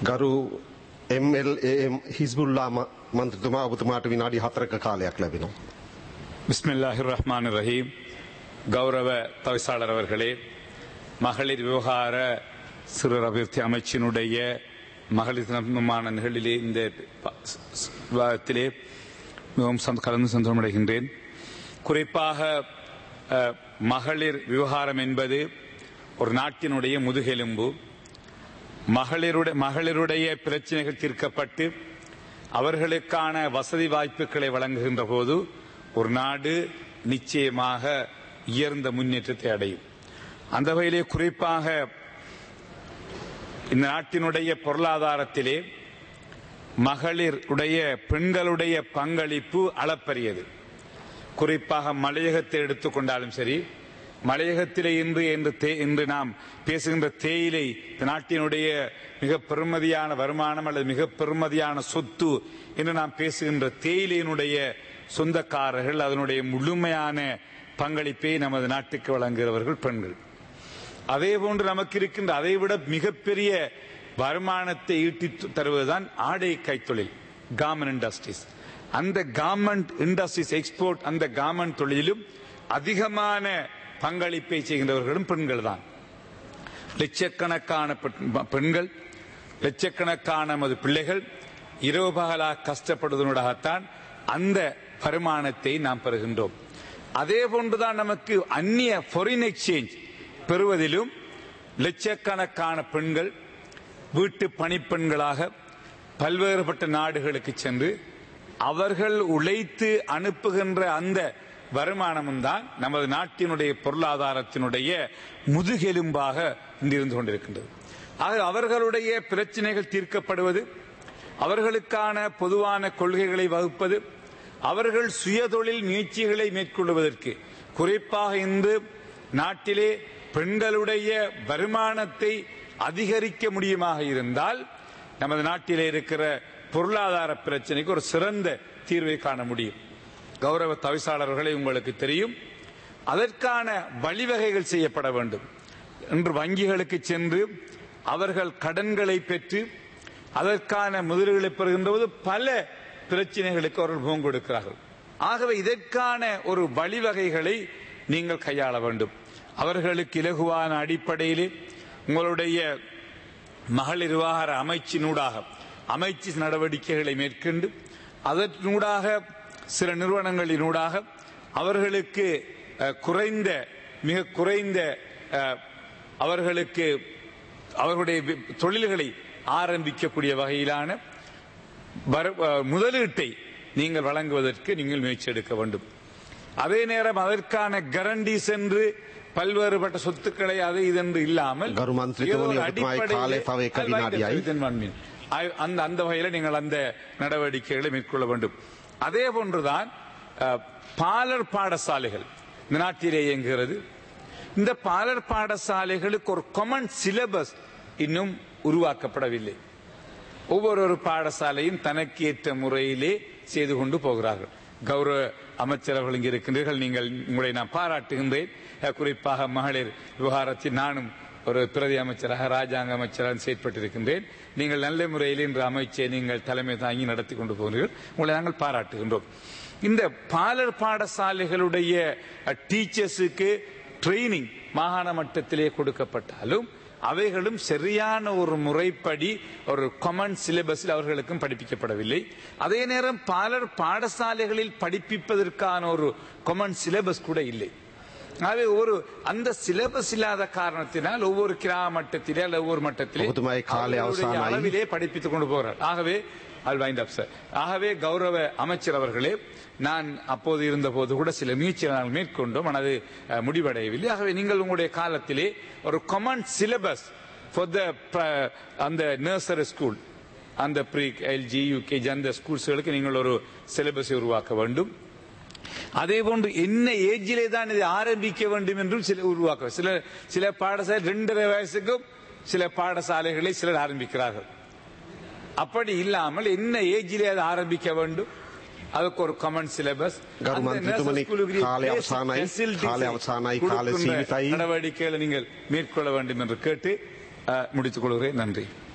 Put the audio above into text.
ගරු MLAM Hezbollah මන්ත්‍රතුමා ඔබතුමාට විනාඩි 4ක කාලයක් ලැබෙනවා. பிஸ்மில்லாஹிர் ரஹ்மான் ரஹீம். கௌரவ தவிசாளர் அவர்களே, மகளிர் விவகார சிறுவர் அபிவிருத்தி அமைச்சினுடைய மகளிர் தினமான நிகழ்விலே இந்த விவாதத்திலே மிகவும் கலந்து சந்தோஷமடைகின்றேன். குறிப்பாக மகளிர் விவகாரம் என்பது ஒரு நாட்டினுடைய முதுகெலும்பு. மகளிருடைய பிரச்சனைகள் தீர்க்கப்பட்டு அவர்களுக்கான வசதி வாய்ப்புகளை வழங்குகின்ற போது ஒரு நாடு நிச்சயமாக உயர்ந்த முன்னேற்றத்தை அடையும். அந்த வகையிலே குறிப்பாக இந்த நாட்டினுடைய பொருளாதாரத்திலே மகளிருடைய பெண்களுடைய பங்களிப்பு அளப்பரியது. குறிப்பாக மலையகத்தை எடுத்துக்கொண்டாலும் சரி, மலையகத்திலே இன்று நாம் பேசுகின்ற தேயிலை நாட்டினுடைய மிக பெருமதியான வருமானம் அல்லது மிக பெருமதியான சொத்து என்று நாம் பேசுகின்ற தேயிலையினுடைய சொந்தக்காரர்கள், அதனுடைய முழுமையான பங்களிப்பை நமது நாட்டுக்கு வழங்குகிறவர்கள் பெண்கள். அதே போன்று நமக்கு இருக்கின்ற அதைவிட மிகப்பெரிய வருமானத்தை ஈட்டி தருவதுதான் ஆடை கைத்தொழில், கார்மெண்ட் இண்டஸ்ட்ரீஸ். அந்த கார்மெண்ட் இண்டஸ்ட்ரீஸ் எக்ஸ்போர்ட், அந்த கார்மெண்ட் தொழிலும் அதிகமான பங்களிப்பை செய்கின்றவர்களும் பெண்கள் தான். லட்சக்கணக்கான பெண்கள், லட்சக்கணக்கான நமது பிள்ளைகள் இரவு பகலாக கஷ்டப்படுவதனூடாகத்தான் அந்த வருமானத்தை நாம் பெறுகின்றோம். அதே போன்றுதான் நமக்கு அந்நிய ஃபாரின் எக்ஸ்சேஞ்ச் பெறுவதிலும் லட்சக்கணக்கான பெண்கள் வீட்டு பணிப்பெண்களாக பல்வேறுபட்ட நாடுகளுக்கு சென்று அவர்கள் உழைத்து அனுப்புகின்ற அந்த வருமானமும் தான் நமது நாட்டினுடைய பொருளாதாரத்தினுடைய முதுகெலும்பாக இருந்து கொண்டிருக்கின்றது. ஆக அவர்களுடைய பிரச்சனைகள் தீர்க்கப்படுவது, அவர்களுக்கான பொதுவான கொள்கைகளை வகுப்பது, அவர்கள் சுயதொழில் முயற்சிகளை மேற்கொள்வதற்கு, குறிப்பாக இன்று நாட்டிலே பெண்களுடைய வருமானத்தை அதிகரிக்க முடியுமாக இருந்தால் நமது நாட்டிலே இருக்கிற பொருளாதார பிரச்சனைக்கு ஒரு சிறந்த தீர்வை காண முடியும். கௌரவ தவிசாளர்களை உங்களுக்கு தெரியும், அதற்கான வழிவகைகள் செய்யப்பட வேண்டும். இன்று வங்கிகளுக்கு சென்று அவர்கள் கடன்களை பெற்று அதற்கான முதலீடுகளை பெறுகின்ற போது பல பிரச்சனைகளுக்கு அவர்கள் முகம் கொடுக்கிறார்கள். ஆகவே இதற்கான ஒரு வழிவகைகளை நீங்கள் கையாள வேண்டும். அவர்களுக்கு இலகுவான அடிப்படையிலே உங்களுடைய மகளிர் விவகார அமைச்சினூடாக அமைச்சு நடவடிக்கைகளை மேற்கொண்டு அதனூடாக சில நிறுவனங்களினூடாக அவர்களுக்கு மிக குறைந்த அவர்களுக்கு அவர்களுடைய தொழில்களை ஆரம்பிக்கக்கூடிய வகையிலான முதலீட்டை நீங்கள் வழங்குவதற்கு நீங்கள் முயற்சி எடுக்க வேண்டும். அதே நேரம் அதற்கான கேரண்டிஸ் என்று பல்வேறுபட்ட சொத்துக்களை அது இதென்று இல்லாமல் அந்த வகையில நீங்கள் அந்த நடவடிக்கைகளை மேற்கொள்ள வேண்டும். அதே போன்றுதான் பாலர் பாடசாலைகள் இந்த நாட்டிலே இயங்குகிறது. இந்த பாலர் பாடசாலைகளுக்கு ஒரு காமன் சிலபஸ் இன்னும் உருவாக்கப்படவில்லை. ஒவ்வொரு பாடசாலையும் தனக்கு ஏற்ற முறையிலே செய்து கொண்டு போகிறார்கள். கௌரவ அமைச்சர்கள் இங்கே இருக்கின்றீர்கள், நீங்கள் உங்களை நான் பாராட்டுகின்றேன். குறிப்பாக மகளிர் விவகாரத்தில் நானும் ஒரு பிரதி அமைச்சராக ராஜாங்க அமைச்சராக செயற்பட்டிருக்கின்றேன். நீங்கள் நல்ல முறையில் இன்று அமைச்சை நீங்கள் தலைமை தாங்கி நடத்தி கொண்டு போகிறீர்கள், உங்களை நாங்கள் பாராட்டுகின்றோம். இந்த பாலர் பாடசாலைகளுடைய டீச்சர்ஸுக்கு ட்ரைனிங் மாகாண மட்டத்திலே கொடுக்கப்பட்டாலும் அவைகளும் சரியான ஒரு முறைப்படி ஒரு காமன் சிலபஸில் அவர்களுக்கும் படிப்பிக்கப்படவில்லை. அதே நேரம் பாலர் பாடசாலைகளில் படிப்பிப்பதற்கான ஒரு காமன் சிலபஸ் கூட இல்லை. ஆகவே அந்த சிலபஸ் இல்லாத காரணத்தினால் ஒவ்வொரு கிராம மட்டத்திலே அல்ல ஒவ்வொரு மட்டத்திலே அளவிலே படிப்பித்துக் கொண்டு போகிறார். ஆகவே கௌரவ அமைச்சர் அவர்களே, நான் அப்போது இருந்த போது கூட சில முயற்சிகளை நாங்கள் மேற்கொண்டோம், ஆனால் அது முடிவடையவில்லை. ஆகவே நீங்கள் உங்களுடைய காலத்திலே ஒரு காமன் சிலபஸ் அந்த நர்சரி ஸ்கூல், அந்த ப்ரீ எல்ஜி யூகேஜி அந்த ஸ்கூல்ஸ்களுக்கு நீங்கள் ஒரு சிலபஸை உருவாக்க வேண்டும். அதே போன்று என்ன ஏஜிலே தான் இதை ஆரம்பிக்க வேண்டும் என்றும் உருவாக்க சில பாடசாலை 2.5 வயசுக்கும் சில பாடசாலைகளை சிலர் ஆரம்பிக்கிறார்கள். அப்படி இல்லாமல் என்ன ஏஜிலே அதை ஆரம்பிக்க வேண்டும், அதுக்கு ஒரு காமன் சிலபஸ் நடவடிக்கைகளை நீங்கள் மேற்கொள்ள வேண்டும் என்று கேட்டு முடித்துக் கொள்கிறேன். நன்றி.